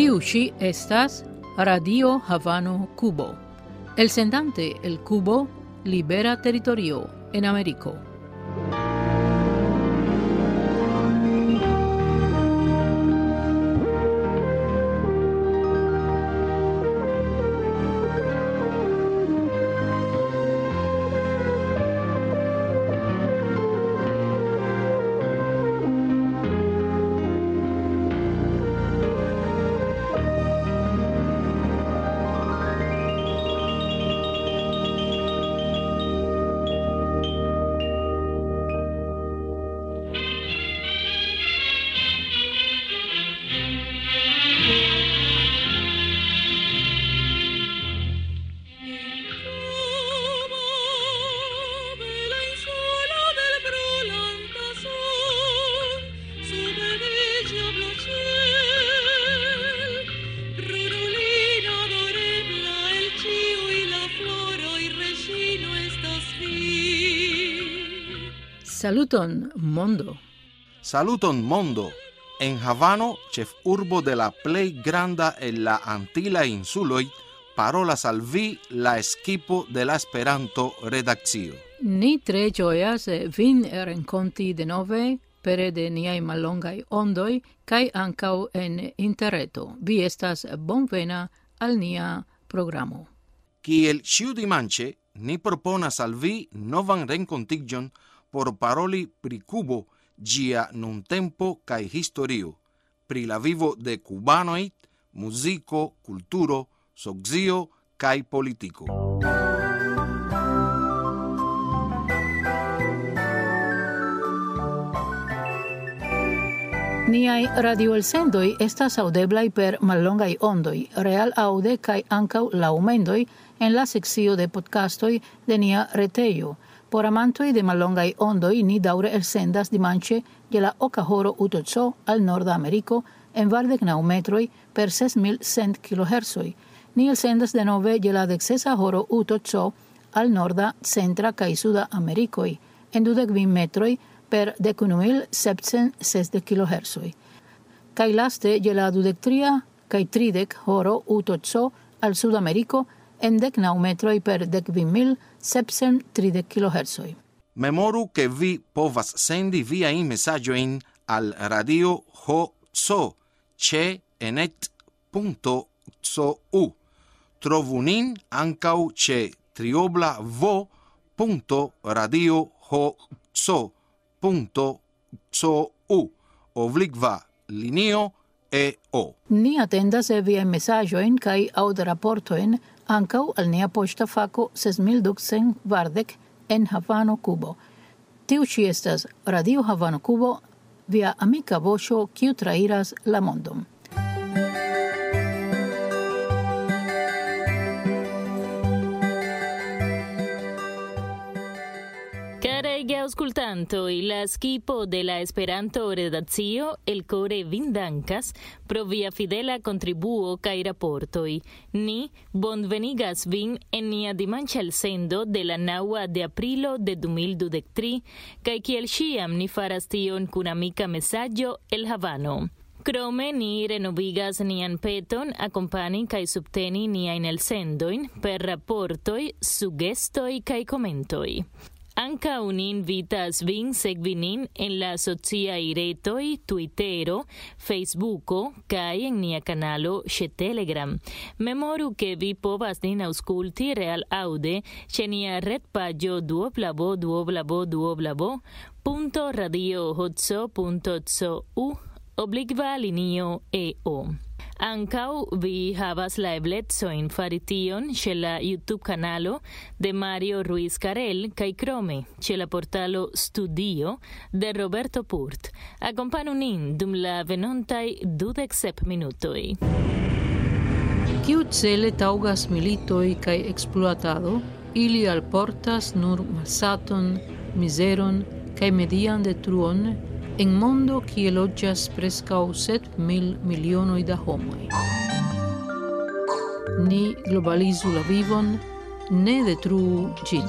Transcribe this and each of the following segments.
Tiu ci estas Radio Havano Cubo. El sendante el Cubo libera territorio en Américo. Saluton, mondo. Saluton, mondo. En Havano, ĉefurbo de la plej granda en la Antila insuloj, parolas al vi la eskipo de la Esperanto-redakcio. Ni tre ĝojas vin renkonti denove pere de niaj mallongaj ondoj kaj ankaŭ en interreto. Vi estas bonvena al nia programo. Kiel ĉiudimanĉe, ni proponas al vi novan renkontiĝon por paroli pri Kubo, ĝia nuntempo kaj historio, pri la vivo de kubanoj, muziko, kulturo, socio kaj politiko. Niaj radioelsendoj estas aŭdeblaj per mallongaj ondoj, real aŭde kaj ankaŭ laŭmendoj en la sekcio de podcastoj de nia retejo. Por amantoj de mallongaj ondoj ni daŭre elsendas dimanĉe je la oka horo UTC al Norda Ameriko en 29 metroj per 6100 kHz. Ni elsendas denove je la 16 horo UTC al Norda, Centra kaj Suda Amerikoj en 22 metroj per 11760 kHz. Kaj laste je la 23 kaj 30 horo UTC al Sudameriko en 19 metroj per 12730 kHz. Memoru ke vi povas sendi viajn mesaĝojn al Radio HC ĉe enet.cu. Trovu nin ankaŭ ĉe www.radiohc.cu/linio-EO. Ni atendas viajn mesaĝojn kaj aŭdraportojn ankaŭ al nia poŝta fako 6240 en Havano, Kubo. Tiu ĉi estas Radio Havano Kubo, via amika voĉo, kiu trairas la mondon. Aŭskultantoj, la skipo de la Esperanto-redakcio elkore vin dankas pro via fidela kontribuo kaj raportoj. Ni bonvenigas vin en nia dimanĉa elsendo de la 9 de aprilo de 2023 kaj kiel ĉiam ni faras tion kun amika mesaĝo el Havano. Krome ni renovigas nian peton akompani kaj subteni niajn elsendojn per raportoj, sugestoj kaj komentoj. Ankaŭ ni invitas vin sekvi nin en la sociaj retoj Twittero, Facebooko kaj en nia kanalo ĉe Telegram. Memoru ke vi povas nin aŭskulti real aŭde ĉe nia retpaĝo www.radiohc.cu/linio-EO. Ankaŭ vi havas la eblecojn fari tion ĉe la YouTube-kanalo de Mario Ruiz Carel kaj krome ĉe la portalo Studio de Roberto Purt. Akompanu nin dum la venontaj 27 minutoj. Kiu cele taŭgas militoj kaj ekspluatado, ili alportas nur malsaton, mizeron kaj median detruon en mondo kie loĝas preskaŭ 7,000 milionoj da homoj. Ni globalizu la vivon, ne detruu ĝin.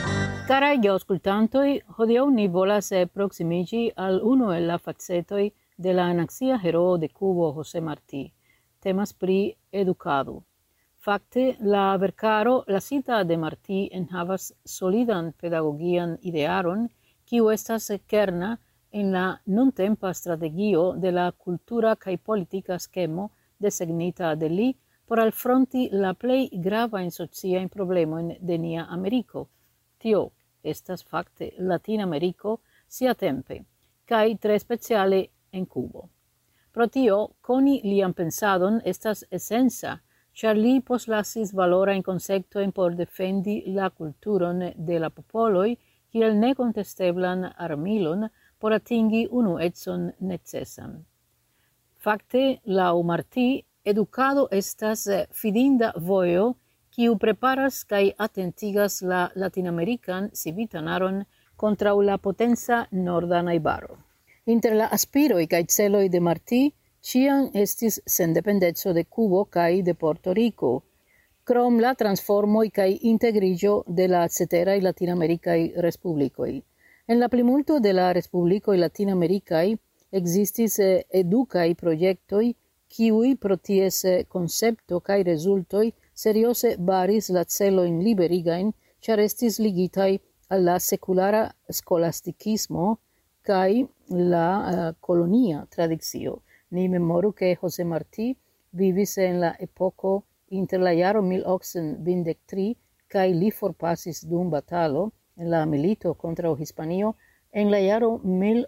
Karaj geaŭskultantoj, hodiaŭ ni volas proksimiĝi al unu el la facetoj de la anaxia heroo de Cubo José Martí, temas pri educado. Fakte, la verkaro la cita de Martí enhavas solidan pedagogian idearon, kiu estas kerna en la nuntempa strategio de la cultura kaj politika skemo desegnita de li por alfronti la plej gravajn sociajn problemojn de nia Ameriko. Tio estas fakte Latinameriko siatempe, kaj tre speciale en Cubo. Pro tio, koni lian pensadon estas esenca, char li poslasis valorajn konceptojn por defendi la kulturon de la popoloj kiel nekontesteblan armilon por atingi unuecon necesan. Fakte, laŭ Martí, edukado estas fidinda vojo kiu preparas kaj atentigas la Latinamerikan civitanaron kontraŭ la potenca norda najbaro. Inter la aspiroj kaj celoj de Martí ĉiam estis sendependeco de Cubo kaj de Puerto Rico, krom la transformoj kaj integriĝo de la ceteraj latinamerikaj respublikoj. En la plimulto de la respublikoj latinamerikaj ekzistis edukaj projektoj, kiuj pro ties koncepto kaj rezultoj serioze baris la celojn liberigajn, ĉar estis ligitaj al la sekulara skolastikismo kaj la kolonia tradicio. Ni memoru ke José Martí vivis en la epoko inter la jaro 1823 kaj li forpasis dum batalo en la milito kontraŭ Hispanio en la jaro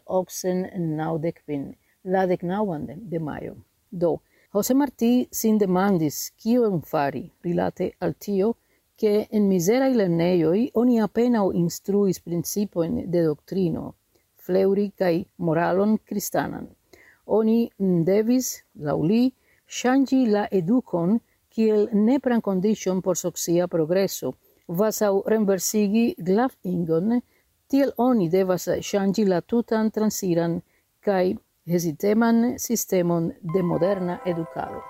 1895, la 19 de majo. Do, José Martí sin demandis kion fari rilate al tio ke en mizeraj lernejoj oni apenaŭ instruis principojn de doktrino, fleŭri kaj moralon kristanan. Oni devis, laŭ li, ŝanĝi la edukon kiel nepran kondiĉon por socia progreso, kvazaŭ renversigi glavingon, tiel oni devas ŝanĝi la tutan transiran kaj heziteman sistemon de moderna edukado.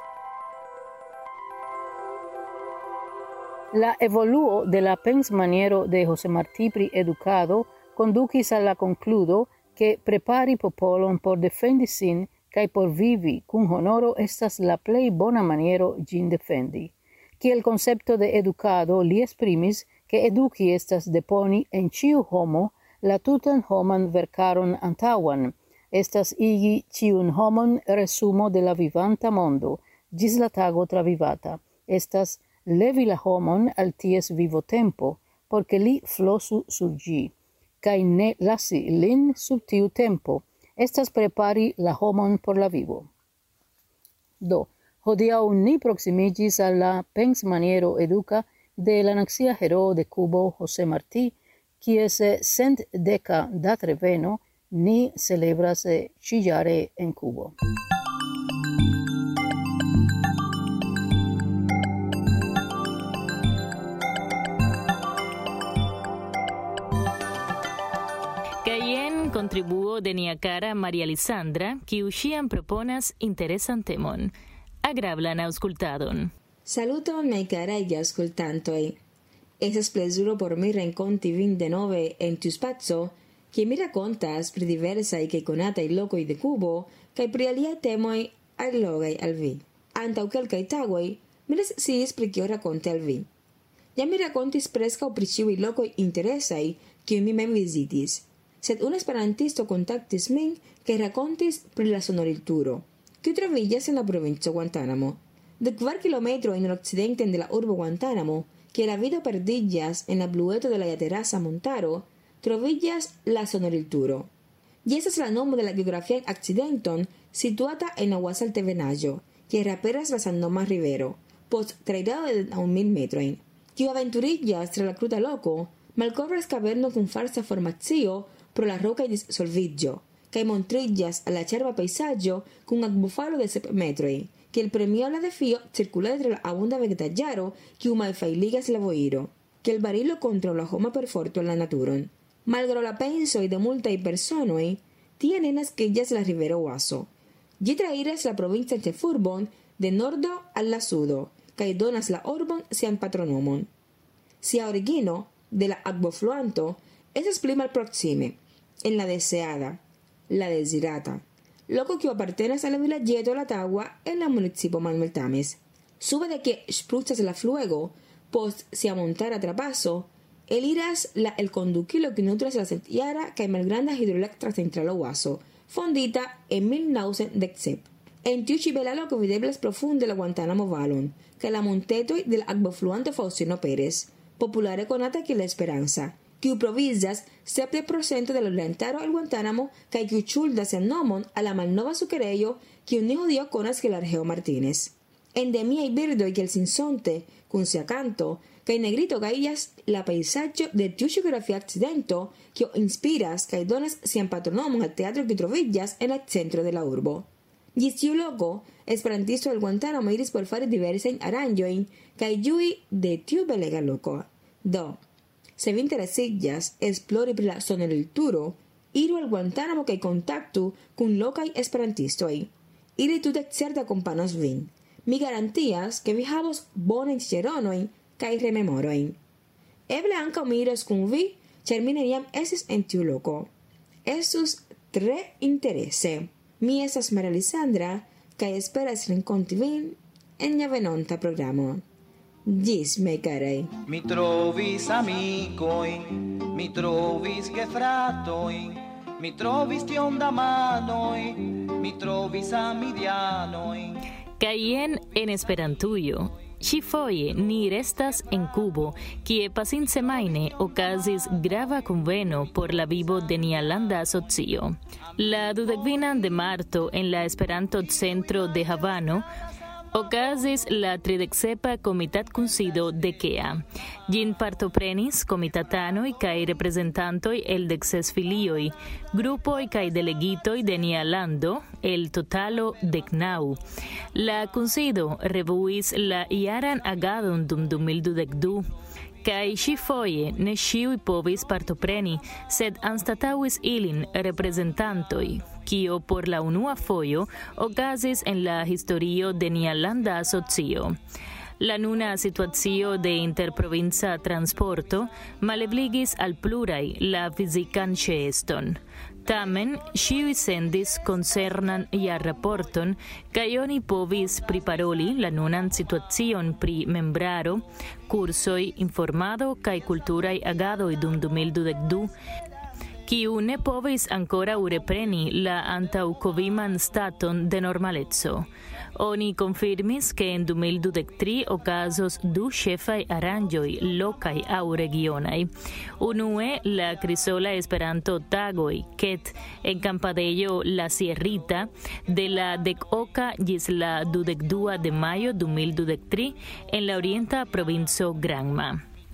La evoluo de la pensmaniero de José Martí pri edukado kondukis al la konkludo ke prepari popolon por defendi sin kaj por vivi kun honoro estas la plej bona maniero ĝin defendi. Kiel koncepto de edukado li esprimis ke eduki estas deponi en ĉiu homo la tutan homan verkaron antaŭan, estas igi ĉiun homon resumo de la vivanta mondo ĝis la tago travivata, estas levi la homon al ties vivotempo, por ke li flosu sur ĝi, kaj ne lasi lin sub tiu tempo, estas prepari la homon por la vivo. Do, hodiaŭ ni proksimiĝis al la pensmaniero eduka de la nacia heroo de Cubo José Martí, kies 110 datreveno ni celebras ĉiujare en Cubo. Contribuo de nia cara Maria Lisandra, kiu ŝiam proponas interesan temon. Agrablan aŭskultadon. Saluton, miaj karaj aŭskultantoj. Estas plezuro por mi renkonti vin denove en tiu spaco, kie mi rakontas pri diversaj kaj konataj lokoj de Cubo kaj pri aliaj temoj allogaj al vi. Antaŭ kelkaj tagoj mi nesciis pri kio rakonti al vi. Ja mi rakontis preskaŭ pri ĉiuj lokoj interesaj, kiuj mi mem vizitis. Sed un esperantisto kontaktis min kaj rakontis pri la sonorilturo, kiu troviĝas en la provinco Guantánamo. De 4 kilometrojn nordokcidenten de la urbo Guantánamo, kie la vido perdiĝas en la blueto de la Yaterasa montaro, troviĝas la sonorilturo. Ĝi estas la nomo de la geografian akcidenton situata en Aguasaltebenaĵo, kie aperas la samnoma rivero, post trairado de 9,000 metrojn, kiu aventuriĝas tra la kruta loko, malkovras kaverno kun falsa formacio pro la rokaj dissolviĝo, kaj montriĝas al la ĉerba pejzaĝo kun akvofalo de 7 metroj, kiel premio al la defio cirkulado tra la abunda vegetaĵaro kiu malfajligas la voiro, kiel barilo kontraŭ la homa perforto en la naturon. Malgraŭ la pensoj de multaj personoj, tie ne naskiĝas la rivero Oaso. Ĝi trairas la provincan ĉefurbon de nordo al la sudo, kaj donas la urbon sian patronomon. Sia origino de la akvofluanto estas pli malproksime, en la deseada, la dezirata, loco que appartiene alla villaggio La Tagua en la municipio Manuel Tames. Sube de que spruzzas la fluego, post si amontar a trapasso, el iras el conduquilo que nutras la sentiara que el grande hidroelectra central Oaso, fondita en 1917. En tiuci bella loco videbles profunde la Guantánamo Vallon, che la montetoi del agbofluante Faustino Pérez, popolare conata che la Esperanza, che provvisas 7% dell'orientaro al Guantánamo che chiuchuldas en nomon a la malnova suquereyo che un hijo dio conas que el Argeo Martínez. Endemia y birdo y que el sinsonte, con si acanto, que el negrito caillas la paisaggio de tiu geografia accidento que inspiras que dones sian patronomon al teatro que trovillas en el centro de la urbo. Gistiu loco, esperantisto del Guantánamo iris por fare diversen aranjoin kai giui de tiu belega loco. Do, se vi interesillas esplori pri la sonorilturo, iru al Guantánamo kai contactu kun lokaj esperantistoj. Ili tute certa kompanos vin. Mi garantias que vi havos bonen ĉeronojn kaj rememorojn. Eble ankaŭ mi iros kun vi, ĉar mi neniam estis en tiu loko. Estus tre interese. Mi estas Maria Lisandra, kaj esperas renkonti vin en nia venonta programo. Ĝis, miaj karaj. Mi trovis amikojn, mi trovis gefratojn, mi trovis tiom da manoj, mi trovis amidianojn. Caien en Esperantujo. Ĉifoje ni restas en Kubo, kie pasinsemajne okazis grava kunveno por la vivo de nia landa asocio. La 22 de marto en la Esperanto-centro de Havano okazis la 37 komitatkunsido de KEA. Ĝin partoprenis komitatanoj kaj reprezentantoj el 16 filioj, grupoj kaj delegitoj de nia lando, el totalo 19. La kunsido revuis la jaran agadon dum 2022. Kaj ĉifoje ne ĉiuj povis partopreni, sed anstataŭis ilin reprezentantoj, kio por la unua fojo okazis en la historio de nia landa asocio. La nuna situacio de interprovinca transporto malebligis al pluraj la fizikan ĉeeston. Tamen, ĉiuj sendis koncernan jarraporton kaj oni povis priparoli la nunan situacion pri membraro, kursoj, informado kaj kulturaj agadoj dum 2022, kiu ne povis ankoraŭ repreni la antaŭkoviman staton de normaleco. Oni confirmis que en 2023 okazos du ĉefaj aranĝoj lokaj aŭ regionaj. Unue la Crisola Esperanto-tagoj, ket en Campadejo La Sierrita de la 10 ĝis la 22 de majo 2023 en la orienta provinco Granma.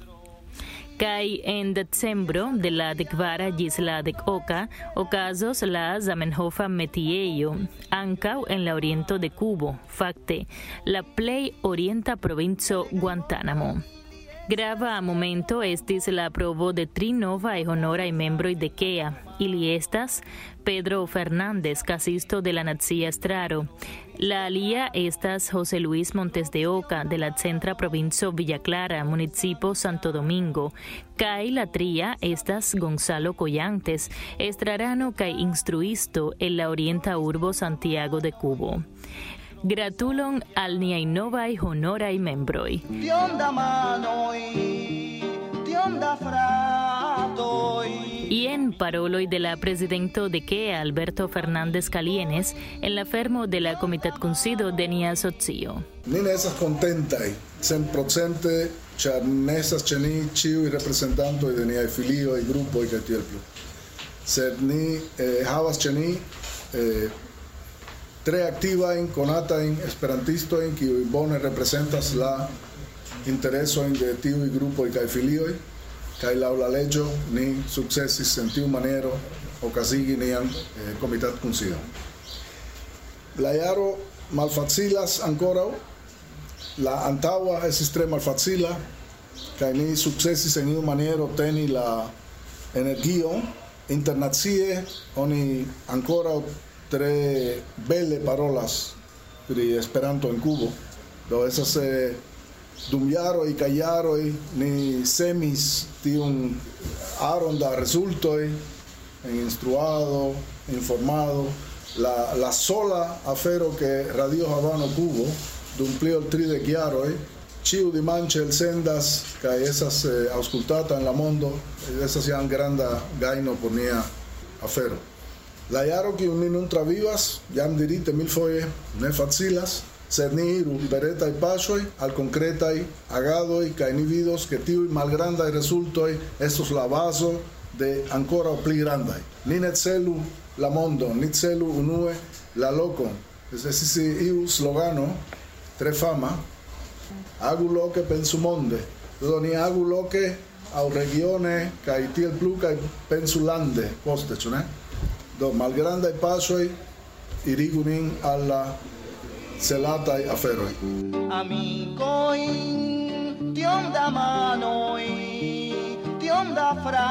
Kaj en decembro de la 10 ĝis la 10 okazos la Zamenhofa metiejo, ankaŭ en la oriento de Kubo, fakte la plej orienta provinco Guantánamo. Grava momento estis la aprobo de 3 novaj honoraj membroj de KEA. Ili estas Pedro Fernández, casisto de la Nacia Estraro. La alia estas José Luis Montes de Oca, de la centra provinco Villa Clara, municipo Santo Domingo. Kaj la tria estas Gonzalo Collantes, estrarano kaj instruisto en la orienta urbo Santiago de Cubo. Gratulon al niaj novaj honoraj membroj. Tionda manoj, tionda fratoj. Y en paroloj de la presidento de KEA, Alberto Fernández Calienes, en la fermo de la komitatkunsido de nia asocio. Ni ne estas kontentaj 100%, ĉar ne estas ĉe ni ĉiuj reprezentantoj de niaj filioj, grupoj kaj tiel plu. Sed ni havas ĉe ni tre aktivajn konatajn esperantistojn kiuj bone reprezentas la interesojn de tiuj grupoj kaj filioj, kaj laŭ la leĝo ni sukcesis en tiu maniero okazigi nian komitatkunsidon. La jaro malfacilas ankoraŭ, la antaŭa estis tre malfacila, kaj ni sukcesis en iu maniero teni la energion. Internacie oni ankoraŭ tre bele parolas pri Esperanto en Kubo. Do estas dum jaroj kaj jaroj ni semis tiun aron da rezultoj en instruado, informado, la sola afero che Radio Havano Cubo, dumplio il 3 de chiaro, ciu di mance el sendas, che esas auscultata nella mondo, esas sian granda gaino ponía afero. La iaro che un non travivas, jam dirite mil foie, ne facilas, sed ni iru beretai pasoi, al concretai agadoi, ca inividos, que tiui malgrandai resultoi, estos la baso de ancora pli grandai. Ni net celu la mondo, ni celu unue la loco. Es decir, iu slogano, tre fama, agu loque pensu monde. Do ni agu loque au regione, kai tiel plu, kai pensu lande, poste, ne? Do malgrandai pasoi, irigunin alla celatai aferoi. Amicoi, tiom da manoi, tiom da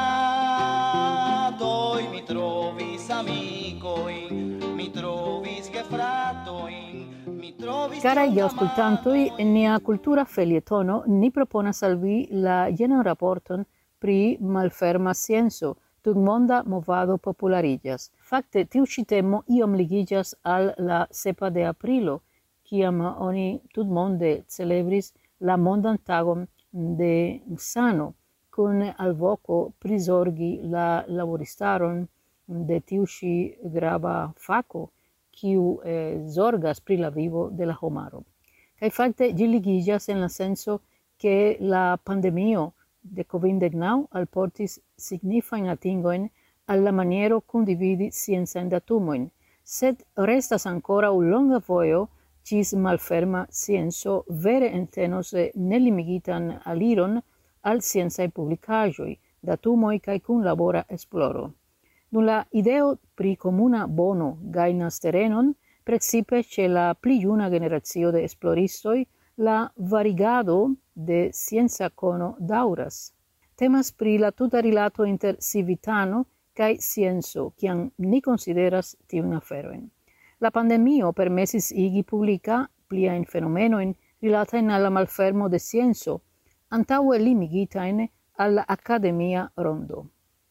fratoi, mi trovis amicoi, mi trovis gefratoi, mi trovis... Carai gli ascoltanti, nia cultura felietono ni proponas al vi la jenan raporton pri malferma scienzo, tutmonda movado popularillas. Fakte, tiu ĉi temo iom ligiĝas al la 7 de aprilo, kiam oni tutmonde celebris la mondan tagon de sano, kun alvoko prizorgi la laboristaron de tiu ĉi grava fako, kiu zorgas pri la vivo de la homaro. Kaj fakte ĝi ligiĝas en la senso ke la pandemio de COVID-19 alportis signifajn atingojn al la maniero kundividi sciencajn datumojn, sed restas ankoraŭ longa vojo ĝis malferma scienco vere entenos nelimigitan aliron al sciencaj publikaĵoj, datumoj kaj kunlabora esploro. Nun la ideo pri komuna bono gajnas terenon, precipe ĉe la pli juna generacio de esploristoj, la varigado de scienca kono daŭras. Temas pri la tuta rilato inter civitano kaj scienco, kiam ni konsideras tiujn aferojn. La pandemio permesis igi publika pliajn fenomenojn rilatajn al la malfermo de scienco, antaŭe limigitajn al la akademia rondo.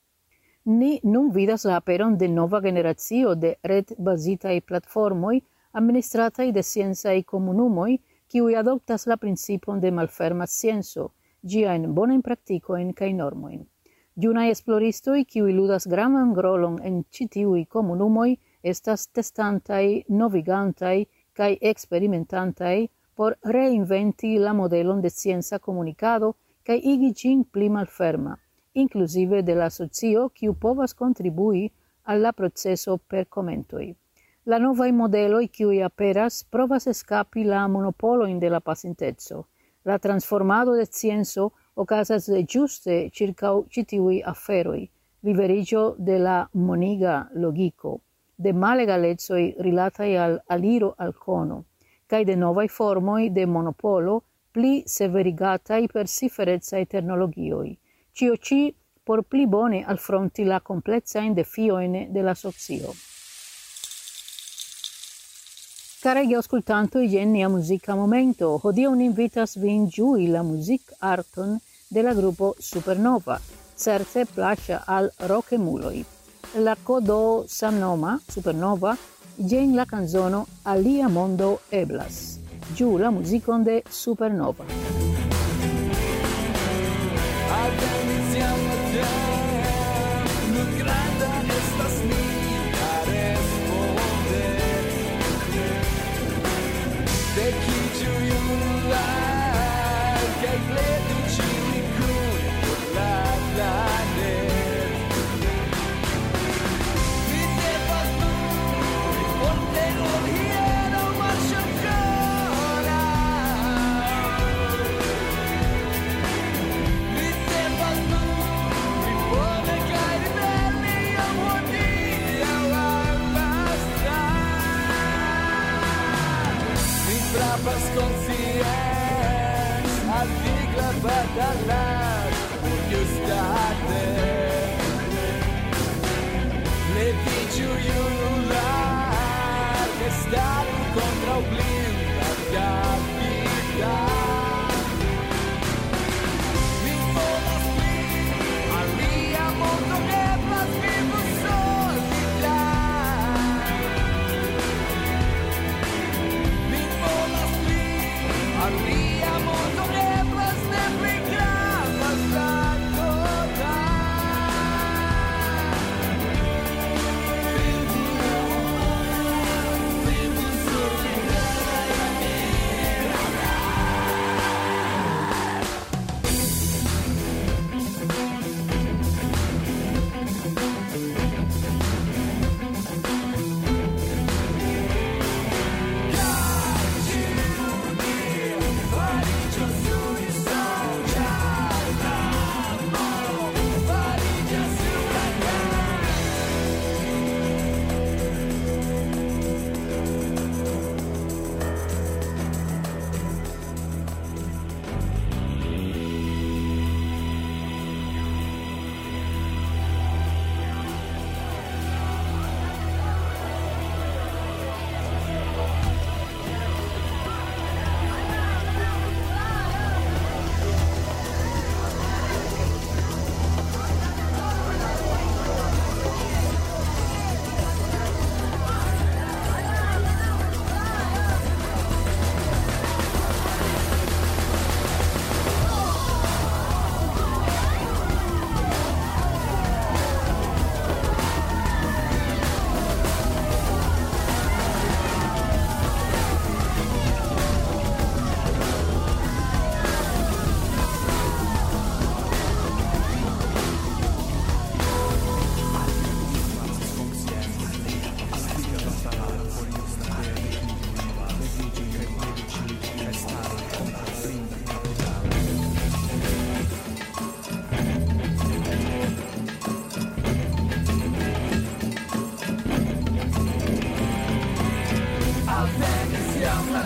Ni nun vidas la aperon de nova generacio de red-bazitaj platformoj administrataj de sciencaj komunumoj, kiuj adoptas la principon de malferma scienco, ĝiajn bonajn praktikojn kaj normojn. Junaj esploristoj, kiuj ludas gravan rolon en ĉi tiuj komunumoj, estas testantaj, novigantaj kaj eksperimentantaj por reinventi la modelon de scienca komunikado kaj igi ĝin pli malferma, inclusive de la socio, kiu povas kontribui al la proceso per komentoj. La novaj modeloj, kiuj aperas, provas eskapi la monopolojn de la pasinteco. La transformado de scienco okazas ĝuste ĉirkaŭ ĉi tiuj aferoj, liberiĝo de la moniga logiko, de malegalecoj rilataj al aliro al kono, kaj de novaj formoj de monopolo pli severigataj per ciferecaj teknologioj. Ĉio ĉi por pli bone alfronti la komplecajn defiojn de la socio. Caraj aŭskultantoj, jen nia muzika momento. Hodiaŭ ni invitas vin ĝui la muzikarton de la grupo Supernova, certe plaĉa al rokemuloj. La kodo samnoma Supernova, jen la canzono Alia mondo eblas. Ĝuu la muzikon de Supernova.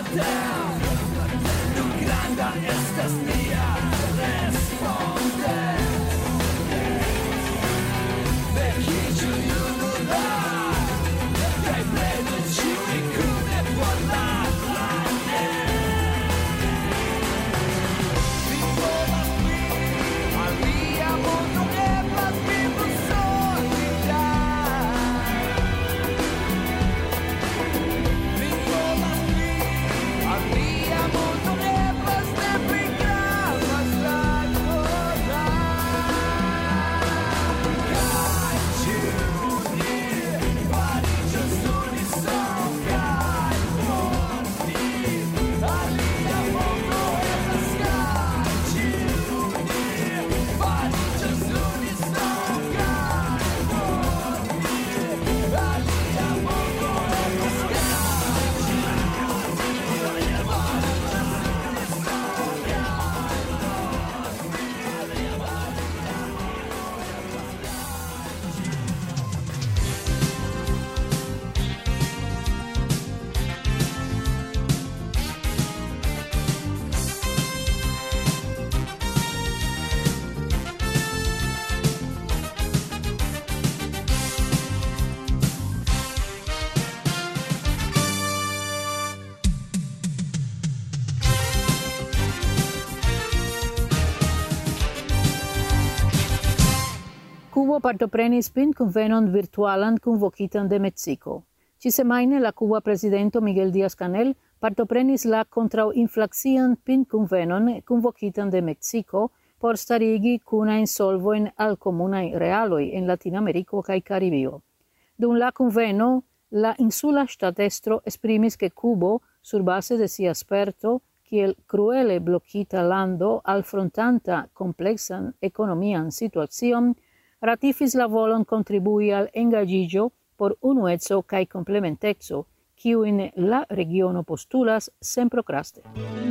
Cubo partoprenis pin convenon virtualan convocitan de Mexico. Ci semaine la Cuba presidento Miguel Díaz-Canel partoprenis la contraŭinflacian pin convenon convocitan de Mexico por starigi cunajn solvojn al komunaj realoj en Latinameriko kaj Karibio. Dum la conveno, la insula ŝtatestro esprimis ke Cubo, surbase de sia sperto, kiel cruele blokita lando alfrontanta kompleksan ekonomian situacion, ratifis la volon contribui al engaĝiĝo por unueco kaj komplementeco, kiujn la regiono postulas senprokraste.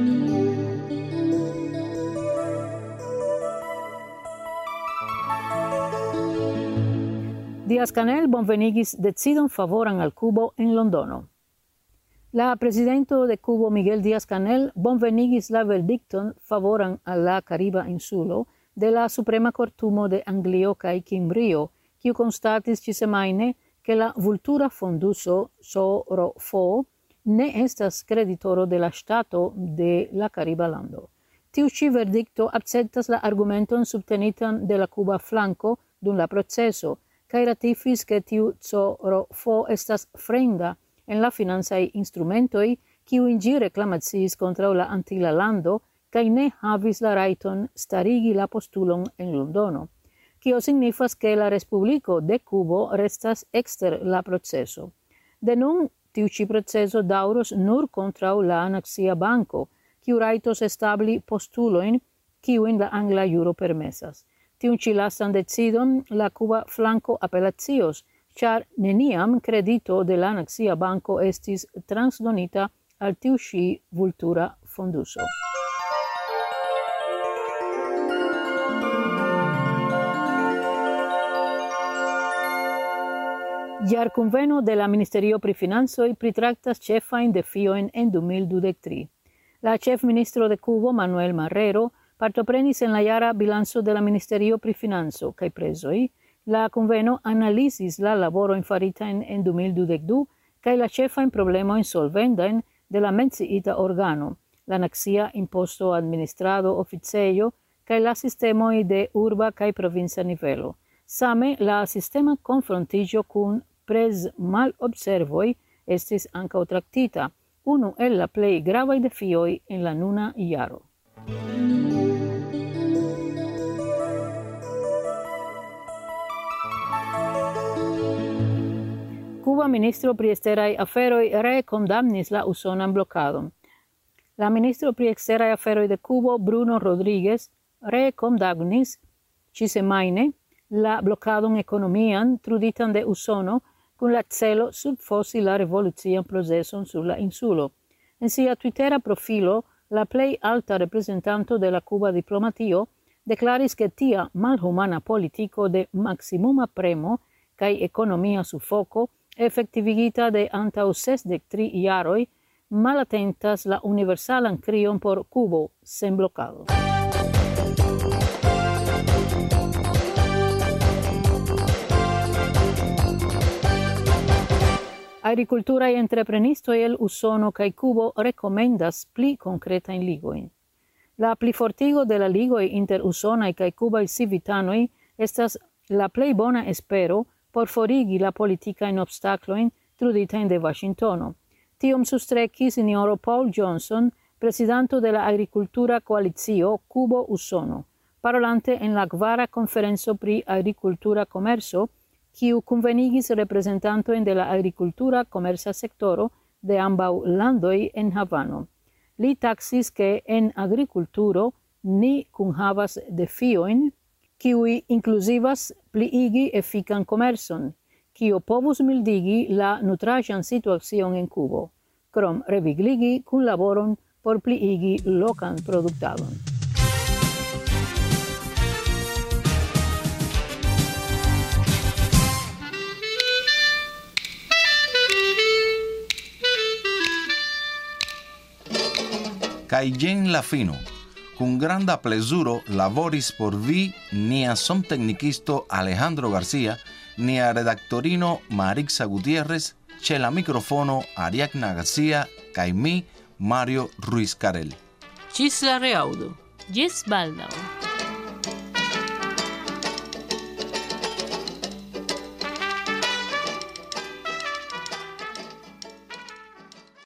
Díaz-Canel bonvenigis decidon favoran al Cubo en Londono. La presidento de Cubo Miguel Díaz-Canel bonvenigis la verdikton favoran al la Kariba insulo de la Suprema Kortumo de Anglio kaj Kimbrio, kiu konstatis ĉisemajne ke la Vultura Fonduso SORFO ne estas kreditoro de la ŝtato de la Kariba lando. Tiu ĉi verdikto akceptas la argumenton subtenitan de la kuba flanko dum la proceso, kaj ratifis ke tiu SORFO estas fremda en la financaj instrumentoj, kiujn ĝi reklamaciis kontraŭ la antila lando, kaj ne havis la rajton starigi la postulon en Londono, kio signifas ke la Respubliko de Kubo restas ekster la proceso. De nun, tiu ĉi proceso daŭros nur kontraŭ la Nacia Banko, kiu rajtos establi postulojn kiujn la angla juro permesas. Tiun ĉi lastan decidon la kuba flanko apelacios, ĉar neniam kredito de la Nacia Banko estis transdonita al tiu ĉi Vultura Fonduso. Jarconveno de la Ministerio pri Financoj pritraktas ĉefajn defiojn en 2023. La ĉefministro de Cubo, Manuel Marrero, partoprenis en la jara bilanco de la Ministerio pri Financo kaj prezoj. La conveno analizis la laborojn faritajn en 2022 kaj la ĉefajn problemojn solvendajn de la menciita organo, la Nacia Imposto Administrado Oficejo kaj la sistemoj de urba kaj provinca nivelo. Same la sistema konfrontiĝo kun malobservoj estis ankaŭ traktita, unu el la plej gravaj defioj en la nuna jaro. Cuba ministro pri eksteraj aferoj ree kondamnis la usonan blokadon. La ministro pri eksteraj aferoj de Cubo, Bruno Rodríguez, ree kondamnis ĉisemajne la blokadon ekonomian truditan de Usono kun la celo subfosi la revolucian proceson sur la insulo. En sia Twittera profilo, la plej alta reprezentanto de la Cuba diplomatio deklaris ke tia malhumana politiko de maksimuma premo kaj ekonomia sufoko efektivigita de antaŭ 63 jaroj malatentas la universalan crion por Cubo sen blocado. Agricultura y entreprenisto el Usono kaj Cubo recomendas pli concretajn ligojn. La plifortigo de la ligoj inter usonaj kaj kubaj civitanoj estas la plej bona espero por forigi la politikajn obstaklojn truditajn de Washingtono. Tiom sustrekis sinjoro Paul Johnson, presidanto de la Agricultura Koalicio Cubo-Usono, parolante en la kvara konferenco pri agricultura komerco, kiu kunvenigis reprezentantojn de la agricultura komerca sektoro de ambaŭ landoj en Havano. Li taxis ke en agrikulturo ni kunhavas defiojn, kiuj inkluzivas pliigi efikan komercon, kio povus mildigi la nutraĵan situacion en Kubo, krom revigligi kunlaboron por pliigi lokan produktadon. Kaj jen la fino. Kun granda plezuro laboris por vi nia sonteknikisto Alejandro Garcia, nia redaktorino Marixa Gutiérrez, ĉe la mikrofono Ariadna Garcia kaj mi, Mario Ruiz Carel. Ĝis la reaŭdo. Ĝis baldaŭ.